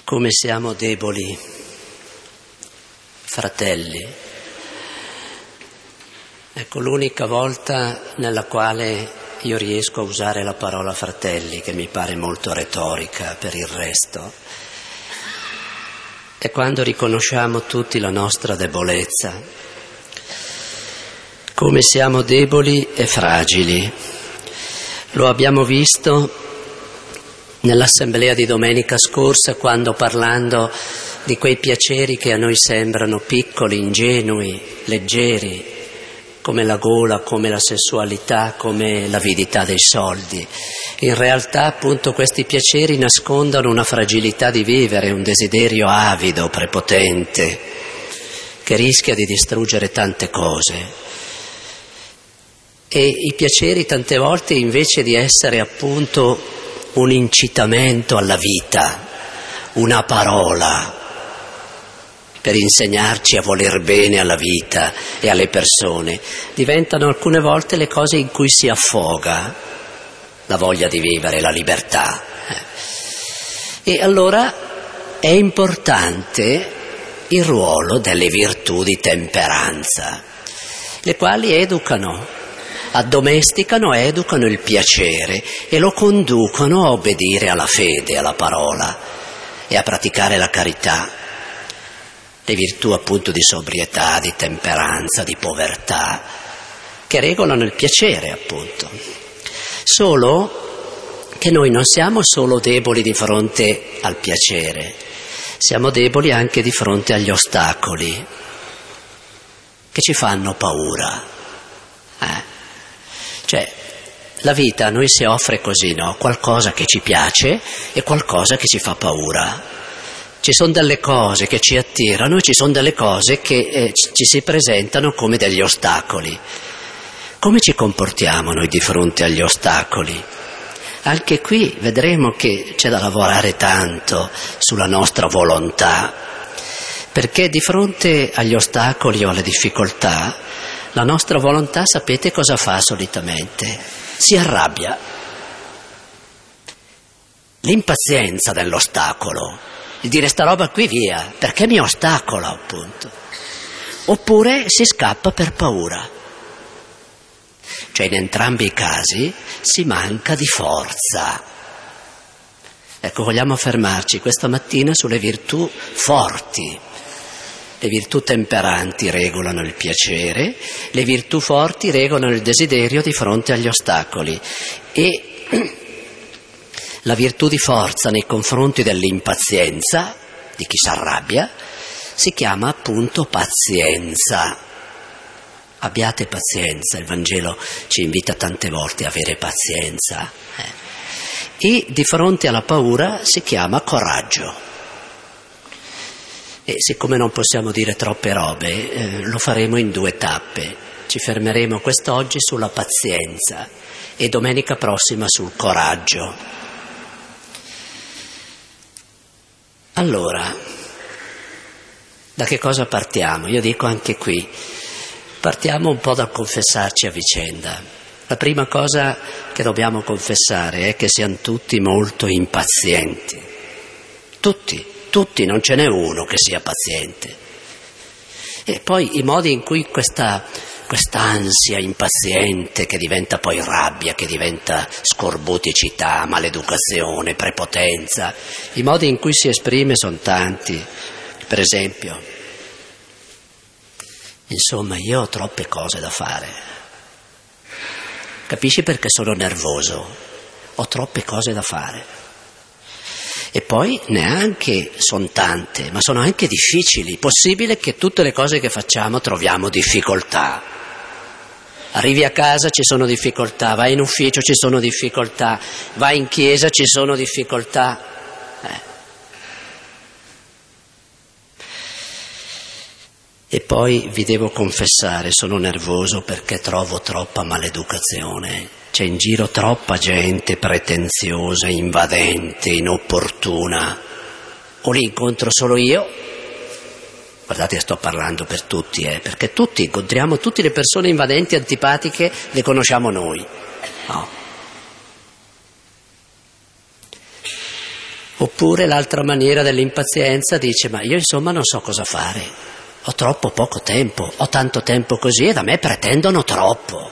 come siamo deboli, fratelli. Ecco, l'unica volta nella quale io riesco a usare la parola fratelli, che mi pare molto retorica per il resto, è quando riconosciamo tutti la nostra debolezza, come siamo deboli e fragili. Lo abbiamo visto nell'assemblea di domenica scorsa, quando parlando di quei piaceri che a noi sembrano piccoli, ingenui, leggeri, come la gola, come la sessualità, come l'avidità dei soldi. In realtà appunto questi piaceri nascondono una fragilità di vivere, un desiderio avido, prepotente, che rischia di distruggere tante cose. E i piaceri tante volte, invece di essere appunto un incitamento alla vita, una parola per insegnarci a voler bene alla vita e alle persone, diventano alcune volte le cose in cui si affoga la voglia di vivere, la libertà. E allora è importante il ruolo delle virtù di temperanza, le quali educano, addomesticano, educano il piacere e lo conducono a obbedire alla fede, alla parola e a praticare la carità. Le virtù appunto di sobrietà, di temperanza, di povertà, che regolano il piacere appunto. Solo che noi non siamo solo deboli di fronte al piacere, siamo deboli anche di fronte agli ostacoli che ci fanno paura. Cioè, la vita a noi si offre così, no? Qualcosa che ci piace e qualcosa che ci fa paura. Ci sono delle cose che ci attirano e ci sono delle cose che ci si presentano come degli ostacoli. Come ci comportiamo noi di fronte agli ostacoli? Anche qui vedremo che c'è da lavorare tanto sulla nostra volontà, perché di fronte agli ostacoli o alle difficoltà la nostra volontà, sapete cosa fa solitamente? Si arrabbia. L'impazienza dell'ostacolo, il dire sta roba qui via, perché mi ostacola appunto. Oppure si scappa per paura. Cioè in entrambi i casi si manca di forza. Ecco, vogliamo fermarci questa mattina sulle virtù forti. Le virtù temperanti regolano il piacere, le virtù forti regolano il desiderio di fronte agli ostacoli e la virtù di forza nei confronti dell'impazienza, di chi si arrabbia, si chiama appunto pazienza. Abbiate pazienza, il Vangelo ci invita tante volte a avere pazienza. E di fronte alla paura si chiama coraggio. E siccome non possiamo dire troppe robe, lo faremo in 2 tappe. Ci fermeremo quest'oggi sulla pazienza e domenica prossima sul coraggio. Allora, da che cosa partiamo? Io dico anche qui, partiamo un po' dal confessarci a vicenda. La prima cosa che dobbiamo confessare è che siamo tutti molto impazienti. Tutti, non ce n'è uno che sia paziente. E poi i modi in cui quest'ansia impaziente, che diventa poi rabbia, che diventa scorbuticità, maleducazione, prepotenza, i modi in cui si esprime sono tanti. Per esempio, insomma, io ho troppe cose da fare. Capisci perché sono nervoso? Ho troppe cose da fare. E poi neanche sono tante, ma sono anche difficili. Possibile che tutte le cose che facciamo troviamo difficoltà. Arrivi a casa, ci sono difficoltà, vai in ufficio, ci sono difficoltà, vai in chiesa, ci sono difficoltà. E poi vi devo confessare, sono nervoso perché trovo troppa maleducazione. C'è in giro troppa gente pretenziosa, invadente, inopportuna. O li incontro solo io? Guardate, sto parlando per tutti, perché tutti incontriamo, tutte le persone invadenti, antipatiche, le conosciamo noi. No. Oppure l'altra maniera dell'impazienza dice: ma io insomma non so cosa fare, ho troppo poco tempo, ho tanto tempo così e da me pretendono troppo.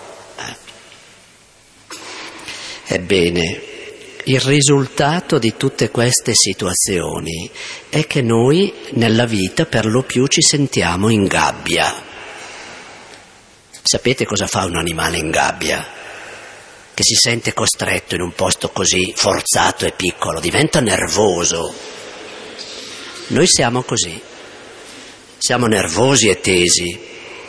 Ebbene, il risultato di tutte queste situazioni è che noi nella vita per lo più ci sentiamo in gabbia. Sapete cosa fa un animale in gabbia? Che si sente costretto in un posto così forzato e piccolo, diventa nervoso. Noi siamo così, siamo nervosi e tesi.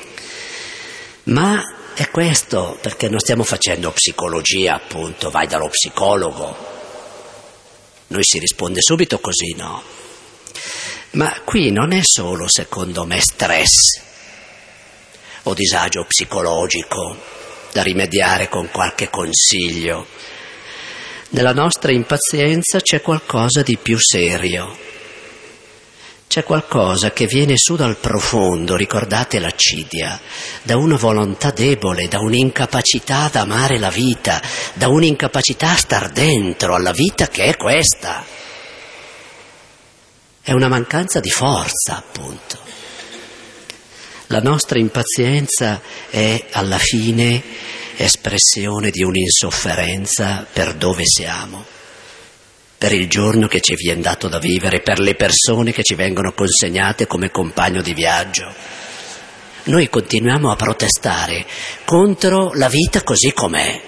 Ma è questo perché non stiamo facendo psicologia, appunto, vai dallo psicologo. Noi si risponde subito così, no? Ma qui non è solo, secondo me, stress o disagio psicologico da rimediare con qualche consiglio. Nella nostra impazienza c'è qualcosa di più serio. C'è qualcosa che viene su dal profondo, ricordate l'accidia, da una volontà debole, da un'incapacità ad amare la vita, da un'incapacità a star dentro alla vita che è questa. È una mancanza di forza, appunto. La nostra impazienza è alla fine espressione di un'insofferenza per dove siamo, per il giorno che ci viene dato da vivere, per le persone che ci vengono consegnate come compagno di viaggio. Noi continuiamo a protestare contro la vita così com'è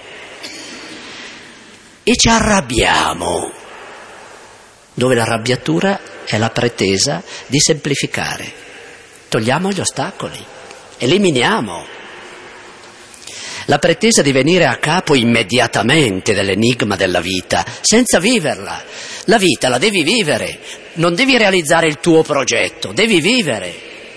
e ci arrabbiamo, dove l'arrabbiatura è la pretesa di semplificare. Togliamo gli ostacoli, eliminiamo la pretesa di venire a capo immediatamente dell'enigma della vita, senza viverla. La vita la devi vivere, non devi realizzare il tuo progetto, devi vivere.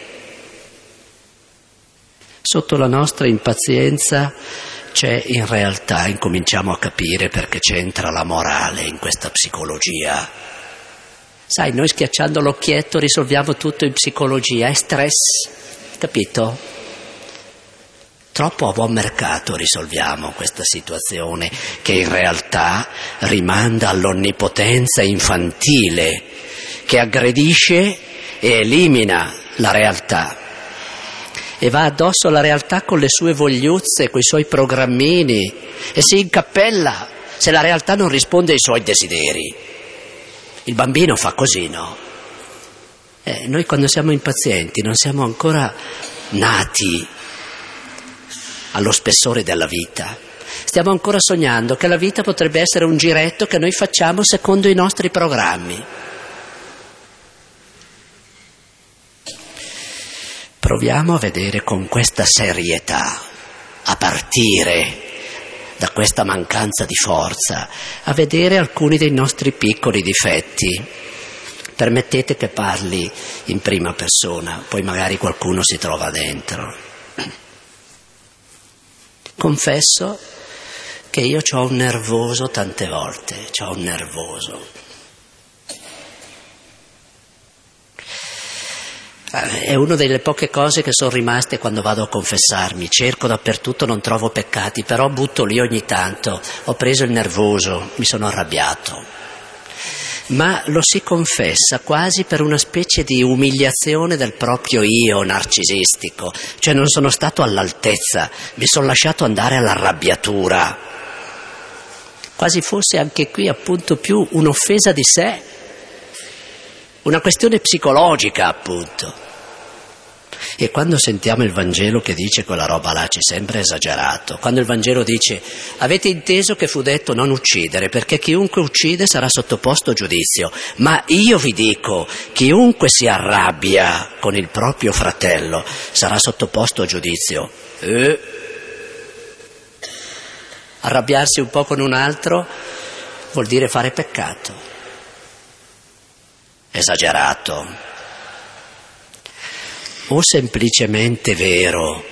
Sotto la nostra impazienza c'è in realtà, incominciamo a capire perché c'entra la morale in questa psicologia. Sai, noi schiacciando l'occhietto risolviamo tutto in psicologia, è stress, capito? Troppo a buon mercato risolviamo questa situazione che in realtà rimanda all'onnipotenza infantile che aggredisce e elimina la realtà e va addosso alla realtà con le sue vogliuzze, coi suoi programmini e si incappella se la realtà non risponde ai suoi desideri. Il bambino fa così, no? Noi quando siamo impazienti non siamo ancora nati allo spessore della vita. Stiamo ancora sognando che la vita potrebbe essere un giretto che noi facciamo secondo i nostri programmi. Proviamo a vedere con questa serietà, a partire da questa mancanza di forza, a vedere alcuni dei nostri piccoli difetti. Permettete che parli in prima persona, poi magari qualcuno si trova dentro. Confesso che io c'ho un nervoso tante volte, c'ho un nervoso. È una delle poche cose che sono rimaste quando vado a confessarmi. Cerco dappertutto, non trovo peccati, però butto lì ogni tanto. Ho preso il nervoso, mi sono arrabbiato. Ma lo si confessa quasi per una specie di umiliazione del proprio io narcisistico. Cioè non sono stato all'altezza, mi sono lasciato andare all'arrabbiatura. Quasi fosse anche qui appunto più un'offesa di sé, una questione psicologica appunto. E quando sentiamo il Vangelo che dice quella roba là ci sembra esagerato. Quando il Vangelo dice: avete inteso che fu detto non uccidere, perché chiunque uccide sarà sottoposto a giudizio, ma io vi dico, chiunque si arrabbia con il proprio fratello sarà sottoposto a giudizio. Arrabbiarsi un po' con un altro vuol dire fare peccato. Esagerato. O semplicemente vero.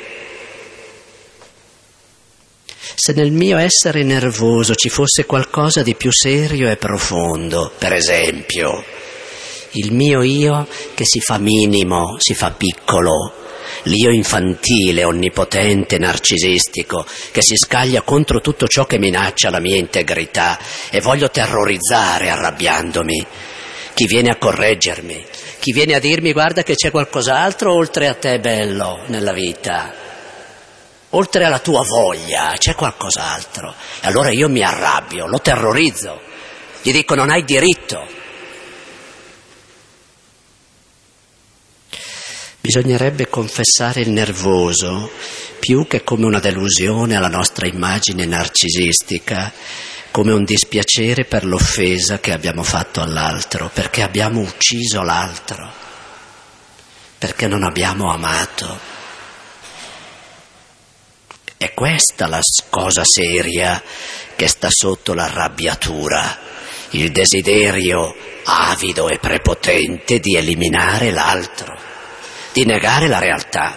Se nel mio essere nervoso ci fosse qualcosa di più serio e profondo, per esempio, il mio io che si fa minimo, si fa piccolo, l'io infantile, onnipotente, narcisistico, che si scaglia contro tutto ciò che minaccia la mia integrità e voglio terrorizzare arrabbiandomi chi viene a correggermi, chi viene a dirmi guarda che c'è qualcos'altro oltre a te bello nella vita, oltre alla tua voglia c'è qualcos'altro. E allora io mi arrabbio, lo terrorizzo, gli dico non hai diritto. Bisognerebbe confessare il nervoso più che come una delusione alla nostra immagine narcisistica, come un dispiacere per l'offesa che abbiamo fatto all'altro, perché abbiamo ucciso l'altro, perché non abbiamo amato. È questa la cosa seria che sta sotto l'arrabbiatura, il desiderio avido e prepotente di eliminare l'altro, di negare la realtà.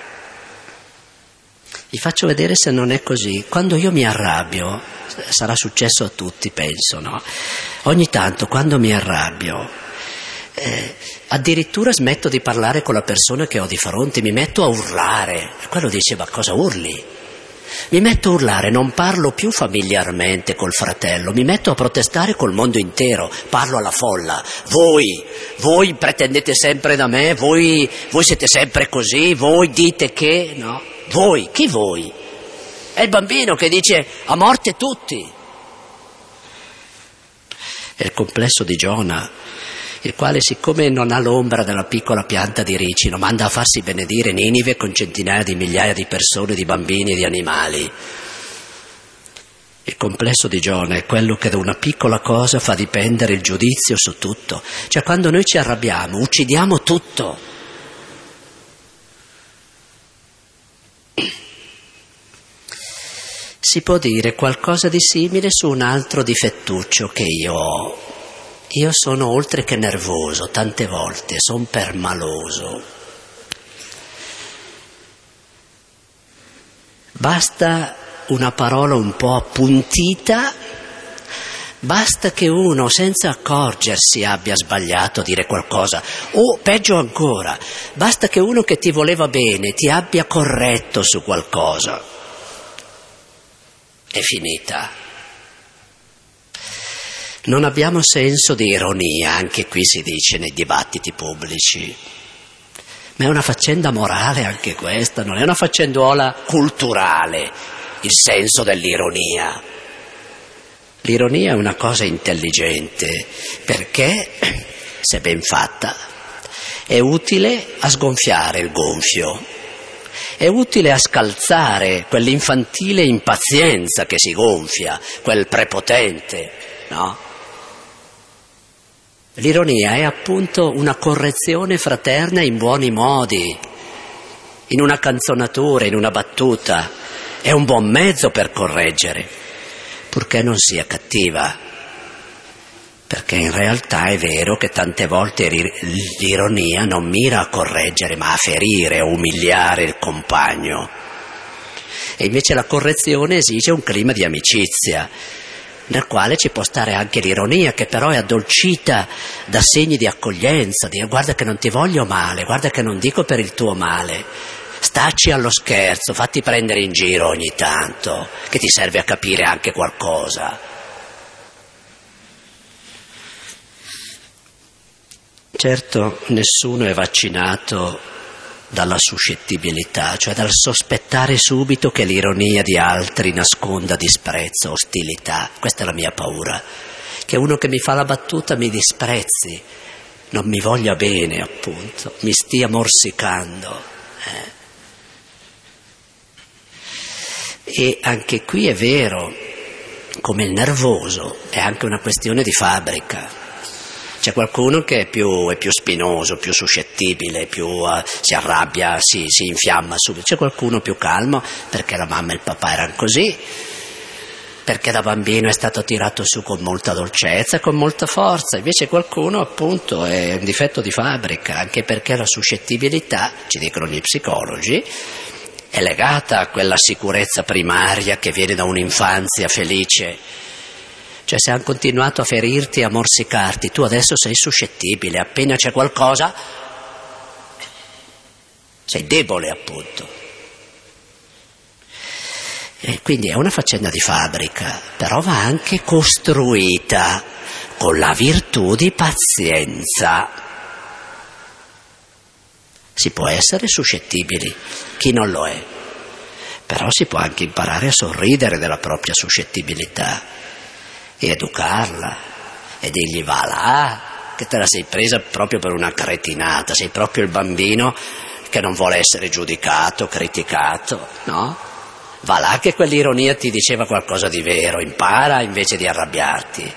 Vi faccio vedere se non è così. Quando io mi arrabbio, sarà successo a tutti, penso, no? Ogni tanto, quando mi arrabbio, addirittura smetto di parlare con la persona che ho di fronte, mi metto a urlare. Quello dice, ma cosa urli? Mi metto a urlare, non parlo più familiarmente col fratello, mi metto a protestare col mondo intero, parlo alla folla. Voi pretendete sempre da me, voi siete sempre così, voi dite che, no? Voi, chi voi? È il bambino che dice a morte tutti. È il complesso di Giona, il quale siccome non ha l'ombra della piccola pianta di ricino, manda a farsi benedire Ninive con centinaia di migliaia di persone, di bambini e di animali. Il complesso di Giona è quello che da una piccola cosa fa dipendere il giudizio su tutto. Cioè quando noi ci arrabbiamo, uccidiamo tutto. Si può dire qualcosa di simile su un altro difettuccio che io ho. Io sono oltre che nervoso, tante volte, sono permaloso. Basta una parola un po' appuntita, basta che uno senza accorgersi abbia sbagliato a dire qualcosa, o peggio ancora, basta che uno che ti voleva bene ti abbia corretto su qualcosa. È finita. Non abbiamo senso di ironia, anche qui si dice nei dibattiti pubblici. Ma è una faccenda morale anche questa, non è una faccenduola culturale, il senso dell'ironia. L'ironia è una cosa intelligente, perché, se ben fatta, è utile a sgonfiare il gonfio, è utile a scalzare quell'infantile impazienza che si gonfia, quel prepotente, no? L'ironia è appunto una correzione fraterna in buoni modi, in una canzonatura, in una battuta. È un buon mezzo per correggere, purché non sia cattiva, perché in realtà è vero che tante volte l'ironia non mira a correggere, ma a ferire o umiliare il compagno. E invece la correzione esige un clima di amicizia, nel quale ci può stare anche l'ironia, che però è addolcita da segni di accoglienza, di guarda che non ti voglio male, guarda che non dico per il tuo male, stacci allo scherzo, fatti prendere in giro ogni tanto, che ti serve a capire anche qualcosa. Certo, nessuno è vaccinato dalla suscettibilità, cioè dal sospettare subito che l'ironia di altri nasconda disprezzo, ostilità. Questa è la mia paura, che uno che mi fa la battuta mi disprezzi, non mi voglia bene, appunto, mi stia morsicando. E anche qui è vero, come il nervoso, è anche una questione di fabbrica. C'è qualcuno che è più spinoso, più suscettibile, si arrabbia, si infiamma subito. C'è qualcuno più calmo, perché la mamma e il papà erano così, perché da bambino è stato tirato su con molta dolcezza, con molta forza. Invece qualcuno, appunto, è un difetto di fabbrica, anche perché la suscettibilità, ci dicono gli psicologi, è legata a quella sicurezza primaria che viene da un'infanzia felice. Cioè se hanno continuato a ferirti e a morsicarti, tu adesso sei suscettibile, appena c'è qualcosa sei debole appunto. E quindi è una faccenda di fabbrica, però va anche costruita con la virtù di pazienza. Si può essere suscettibili, chi non lo è, però si può anche imparare a sorridere della propria suscettibilità e educarla e dirgli va là, che te la sei presa proprio per una cretinata, sei proprio il bambino che non vuole essere giudicato, criticato, no? Va là che quell'ironia ti diceva qualcosa di vero, impara invece di arrabbiarti.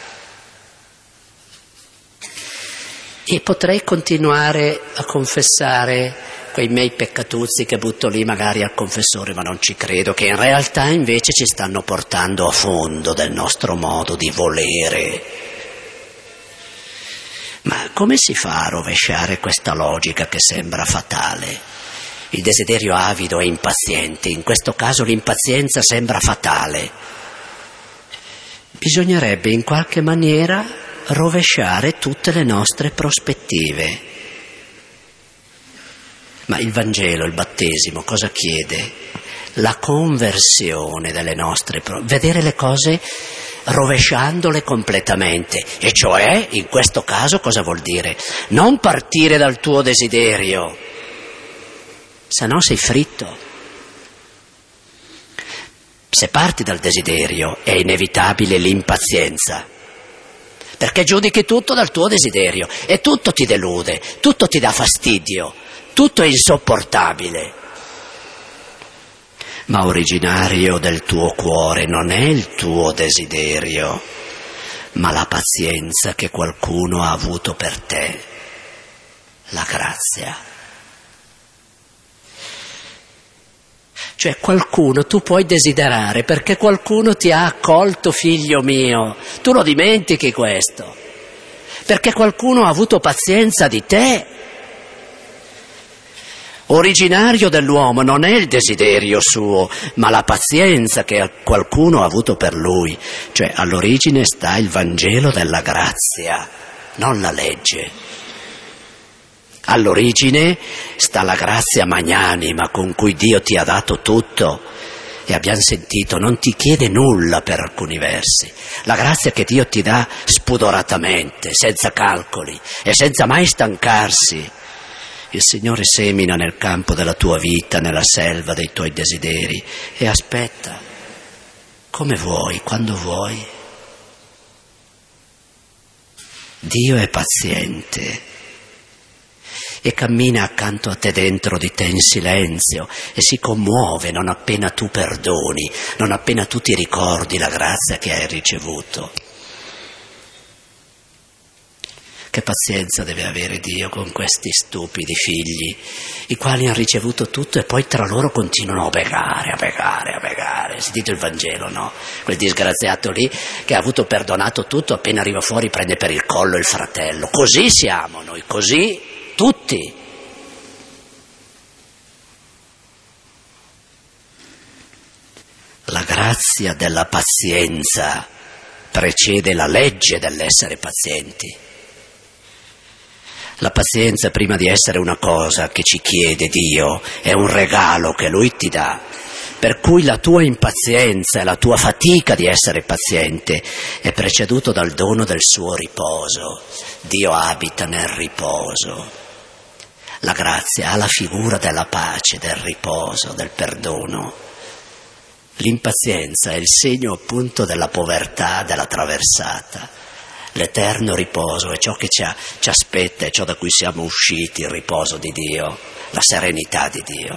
E potrei continuare a confessare quei miei peccatuzzi che butto lì magari al confessore, ma non ci credo, che in realtà invece ci stanno portando a fondo del nostro modo di volere. Ma come si fa a rovesciare questa logica che sembra fatale? Il desiderio avido è impaziente, in questo caso l'impazienza sembra fatale. Bisognerebbe in qualche maniera rovesciare tutte le nostre prospettive. Ma il battesimo, cosa chiede? La conversione delle nostre vedere le cose rovesciandole completamente, e cioè, in questo caso, cosa vuol dire? Non partire dal tuo desiderio, se no sei fritto. Se parti dal desiderio è inevitabile l'impazienza, perché giudichi tutto dal tuo desiderio e tutto ti delude, tutto ti dà fastidio, tutto è insopportabile. Ma originario del tuo cuore non è il tuo desiderio, ma la pazienza che qualcuno ha avuto per te, la grazia. Cioè qualcuno tu puoi desiderare perché qualcuno ti ha accolto, figlio mio, tu lo dimentichi questo, perché qualcuno ha avuto pazienza di te. Originario dell'uomo non è il desiderio suo, ma la pazienza che qualcuno ha avuto per lui. Cioè all'origine sta il Vangelo della grazia, non la legge. All'origine sta la grazia magnanima con cui Dio ti ha dato tutto. E abbiamo sentito, non ti chiede nulla per alcuni versi. La grazia che Dio ti dà spudoratamente, senza calcoli e senza mai stancarsi. Il Signore semina nel campo della tua vita, nella selva dei tuoi desideri, e aspetta, come vuoi, quando vuoi. Dio è paziente e cammina accanto a te, dentro di te in silenzio, e si commuove non appena tu perdoni, non appena tu ti ricordi la grazia che hai ricevuto. Che pazienza deve avere Dio con questi stupidi figli, i quali hanno ricevuto tutto e poi tra loro continuano a pecare. Sentite il Vangelo, no? Quel disgraziato lì che ha avuto perdonato tutto, appena arriva fuori prende per il collo il fratello. Così siamo noi, così tutti. La grazia della pazienza precede la legge dell'essere pazienti. La pazienza, prima di essere una cosa che ci chiede Dio, è un regalo che Lui ti dà, per cui la tua impazienza e la tua fatica di essere paziente è preceduto dal dono del suo riposo. Dio abita nel riposo. La grazia ha la figura della pace, del riposo, del perdono. L'impazienza è il segno appunto della povertà, della traversata. L'eterno riposo è ciò che ci aspetta, è ciò da cui siamo usciti, il riposo di Dio, la serenità di Dio.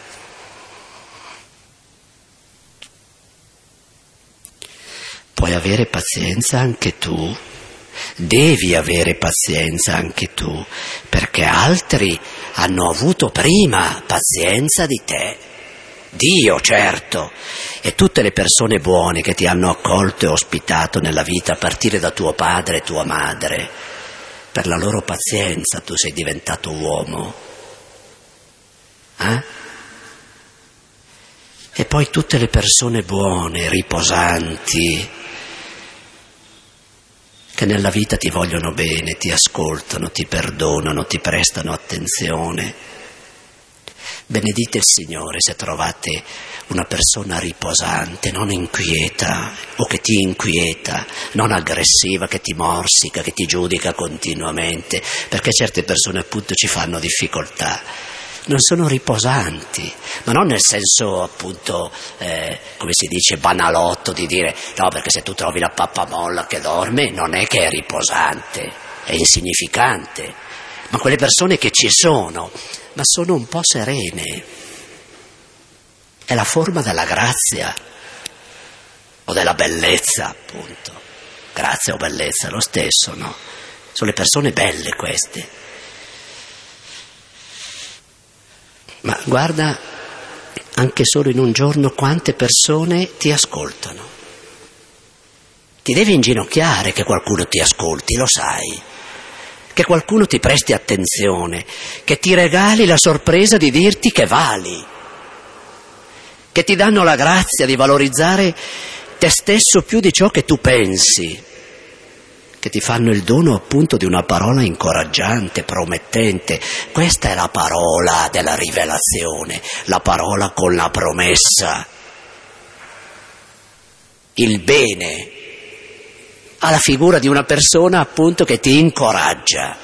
Puoi avere pazienza anche tu, devi avere pazienza anche tu, perché altri hanno avuto prima pazienza di te. Dio, certo, e tutte le persone buone che ti hanno accolto e ospitato nella vita, a partire da tuo padre e tua madre. Per la loro pazienza tu sei diventato uomo. E poi tutte le persone buone, riposanti, che nella vita ti vogliono bene, ti ascoltano, ti perdonano, ti prestano attenzione. Benedite il Signore se trovate una persona riposante, non inquieta o che ti inquieta, non aggressiva, che ti morsica, che ti giudica continuamente, perché certe persone appunto ci fanno difficoltà. Non sono riposanti, ma non nel senso appunto, come si dice, banalotto di dire no, perché se tu trovi la pappamolla che dorme non è che è riposante, è insignificante, ma quelle persone che ci sono, ma sono un po' serene. È la forma della grazia o della bellezza, appunto. Grazia o bellezza, lo stesso, no? Sono le persone belle queste. Ma guarda, anche solo in un giorno quante persone ti ascoltano. Ti devi inginocchiare che qualcuno ti ascolti, lo sai. Che qualcuno ti presti attenzione, che ti regali la sorpresa di dirti che vali, che ti danno la grazia di valorizzare te stesso più di ciò che tu pensi, che ti fanno il dono appunto di una parola incoraggiante, promettente. Questa è la parola della rivelazione, la parola con la promessa, il bene, alla figura di una persona appunto che ti incoraggia.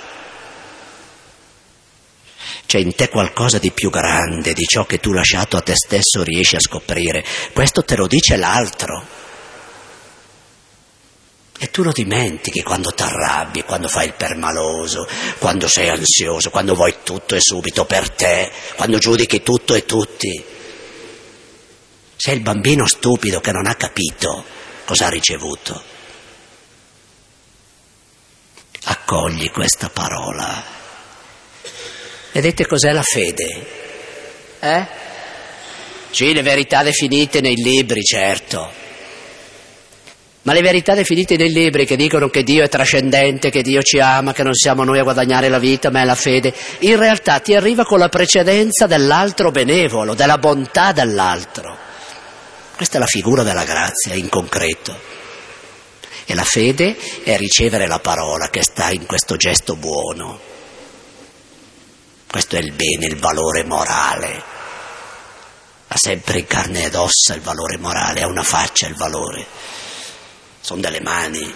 C'è in te qualcosa di più grande di ciò che tu lasciato a te stesso riesci a scoprire. Questo te lo dice l'altro. E tu lo dimentichi quando ti arrabbi, quando fai il permaloso, quando sei ansioso, quando vuoi tutto e subito per te, quando giudichi tutto e tutti. Sei il bambino stupido che non ha capito cosa ha ricevuto. Accogli questa parola. Vedete cos'è la fede? Sì, le verità definite nei libri, certo. Ma le verità definite nei libri che dicono che Dio è trascendente, che Dio ci ama, che non siamo noi a guadagnare la vita, ma è la fede, in realtà ti arriva con la precedenza dell'altro benevolo, della bontà dell'altro. Questa è la figura della grazia in concreto. E la fede è ricevere la parola che sta in questo gesto buono. Questo è il bene, il valore morale. Ha sempre in carne ed ossa il valore morale, ha una faccia il valore. Sono delle mani.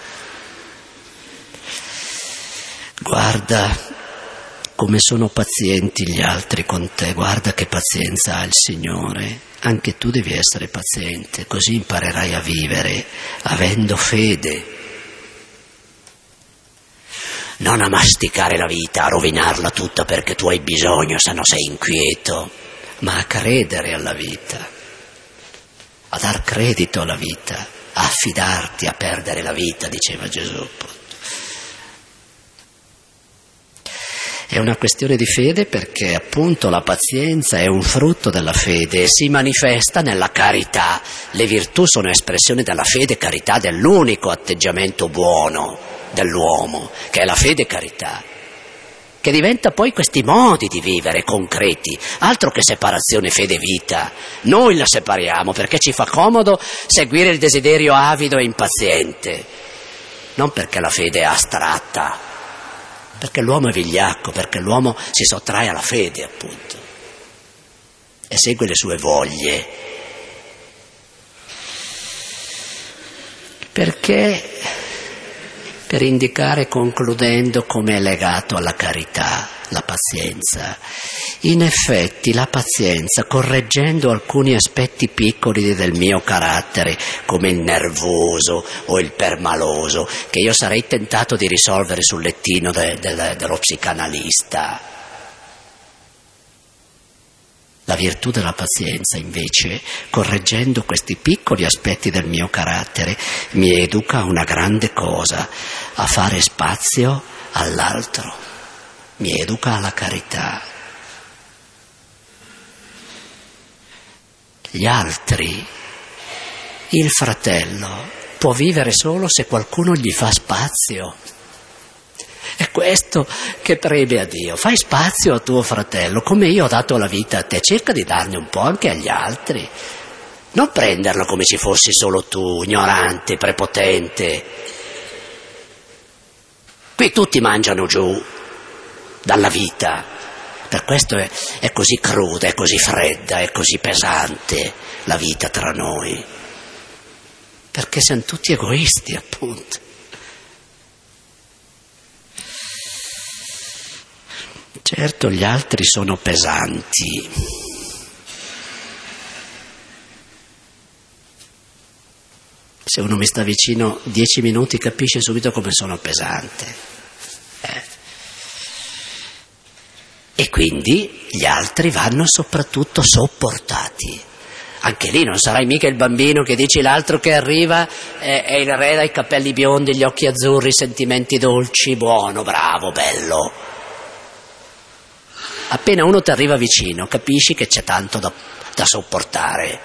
Guarda come sono pazienti gli altri con te, guarda che pazienza ha il Signore. Anche tu devi essere paziente, così imparerai a vivere avendo fede. Non a masticare la vita, a rovinarla tutta perché tu hai bisogno, se no sei inquieto, ma a credere alla vita, a dar credito alla vita, a affidarti, a perdere la vita, diceva Gesù. È una questione di fede perché appunto la pazienza è un frutto della fede e si manifesta nella carità. Le virtù sono espressione della fede e carità, dell'unico atteggiamento buono dell'uomo, che è la fede e carità, che diventa poi questi modi di vivere concreti, altro che separazione fede-vita. Noi la separiamo perché ci fa comodo seguire il desiderio avido e impaziente, non perché la fede è astratta, perché l'uomo è vigliacco, perché l'uomo si sottrae alla fede, appunto, e segue le sue voglie. Perché, per indicare, concludendo, come è legato alla carità, la pazienza. In effetti la pazienza, correggendo alcuni aspetti piccoli del mio carattere, come il nervoso o il permaloso, che io sarei tentato di risolvere sul lettino dello psicanalista. La virtù della pazienza, invece, correggendo questi piccoli aspetti del mio carattere, mi educa a una grande cosa, a fare spazio all'altro, mi educa alla carità. Gli altri, il fratello, può vivere solo se qualcuno gli fa spazio. È questo che preme a Dio. Fai spazio a tuo fratello, come io ho dato la vita a te, cerca di darne un po' anche agli altri. Non prenderlo come se fossi solo tu, ignorante, prepotente. Qui tutti mangiano giù dalla vita, Per questo è così cruda, è così fredda, è così pesante la vita tra noi. Perché siamo tutti egoisti, appunto. Certo, gli altri sono pesanti. Se uno mi sta vicino 10 minuti capisce subito come sono pesante. E quindi gli altri vanno soprattutto sopportati. Anche lì non sarai mica il bambino che dici l'altro che arriva è il re dai capelli biondi, gli occhi azzurri, sentimenti dolci, buono, bravo, bello. Appena uno ti arriva vicino capisci che c'è tanto da sopportare.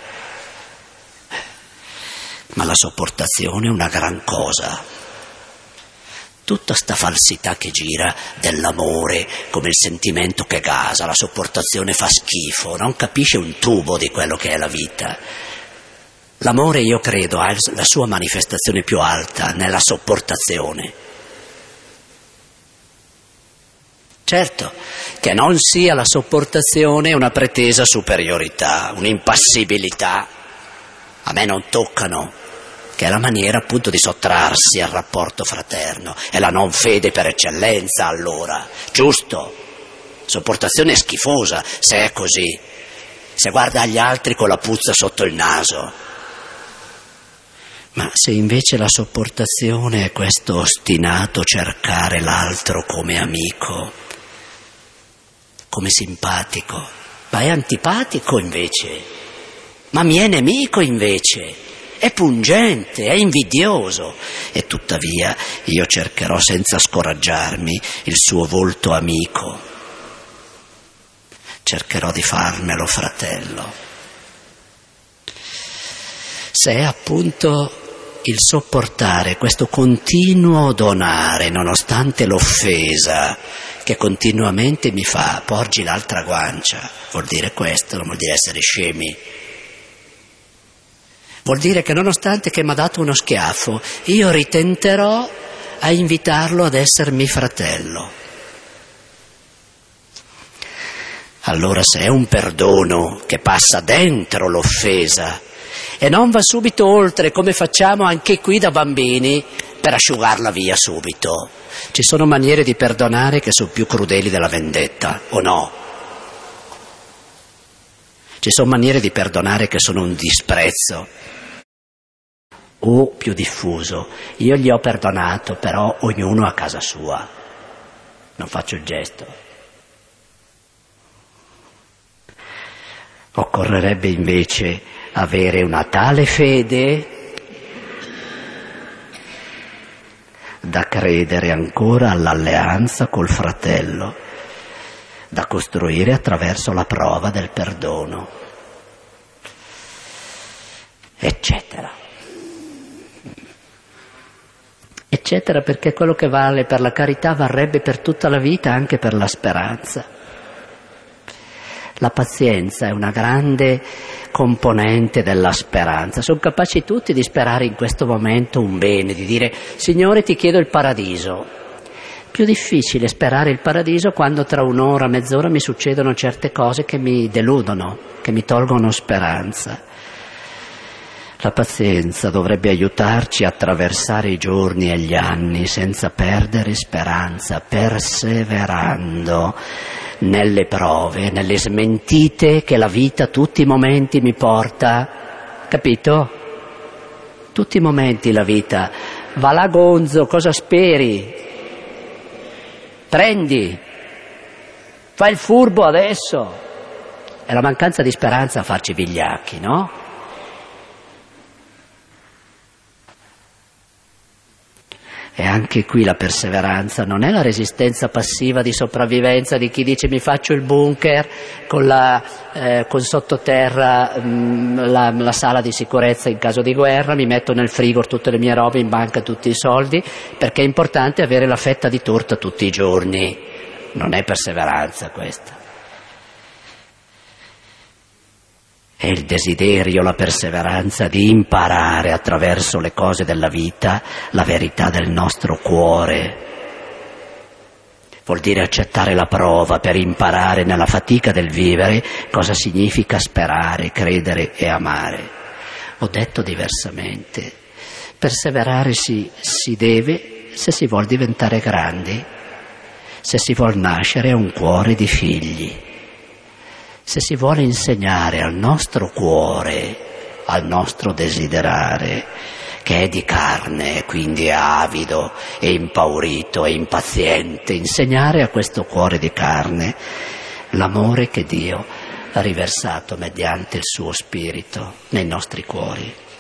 Ma la sopportazione è una gran cosa. Tutta sta falsità che gira dell'amore come il sentimento che gasa, la sopportazione fa schifo, non capisce un tubo di quello che è la vita. L'amore, io credo, ha la sua manifestazione più alta nella sopportazione. Certo, che non sia la sopportazione una pretesa superiorità, un'impassibilità. A me non toccano, che è la maniera appunto di sottrarsi al rapporto fraterno, è la non fede per eccellenza allora, giusto? Sopportazione è schifosa se è così, se guarda agli altri con la puzza sotto il naso. Ma se invece la sopportazione è questo ostinato cercare l'altro come amico, come simpatico, ma è antipatico invece, ma mi è nemico invece, è pungente, è invidioso, e tuttavia io cercherò senza scoraggiarmi il suo volto amico, cercherò di farmelo fratello. Se è appunto il sopportare questo continuo donare nonostante l'offesa che continuamente mi fa, porgi l'altra guancia, vuol dire questo, non vuol dire essere scemi. Vuol dire che nonostante che mi ha dato uno schiaffo, io ritenterò a invitarlo ad essermi fratello. Allora se è un perdono che passa dentro l'offesa e non va subito oltre, come facciamo anche qui da bambini, per asciugarla via subito. Ci sono maniere di perdonare che sono più crudeli della vendetta, o no? Ci sono maniere di perdonare che sono un disprezzo, o più diffuso, io gli ho perdonato, però ognuno a casa sua, non faccio il gesto. Occorrerebbe invece avere una tale fede da credere ancora all'alleanza col fratello, da costruire attraverso la prova del perdono, eccetera. Eccetera, perché quello che vale per la carità varrebbe per tutta la vita, anche per la speranza. La pazienza è una grande componente della speranza. Sono capaci tutti di sperare in questo momento un bene, di dire Signore ti chiedo il paradiso. Più difficile sperare il paradiso quando tra un'ora, mezz'ora mi succedono certe cose che mi deludono, che mi tolgono speranza. La pazienza dovrebbe aiutarci a attraversare i giorni e gli anni senza perdere speranza, perseverando nelle prove, nelle smentite che la vita tutti i momenti mi porta, capito? Tutti i momenti la vita, va là gonzo, cosa speri? Prendi, fai il furbo adesso. È la mancanza di speranza a farci vigliacchi, no? E anche qui la perseveranza non è la resistenza passiva di sopravvivenza di chi dice mi faccio il bunker con sottoterra la sala di sicurezza in caso di guerra, mi metto nel frigo tutte le mie robe, in banca tutti i soldi, perché è importante avere la fetta di torta tutti i giorni. Non è perseveranza questa. È il desiderio, la perseveranza di imparare attraverso le cose della vita la verità del nostro cuore. vuol dire accettare la prova per imparare nella fatica del vivere cosa significa sperare, credere e amare. Ho detto diversamente, perseverare si deve se si vuol diventare grandi, se si vuol nascere un cuore di figli, se si vuole insegnare al nostro cuore, al nostro desiderare, che è di carne, quindi è avido, è impaurito, è impaziente, insegnare a questo cuore di carne l'amore che Dio ha riversato mediante il suo spirito nei nostri cuori.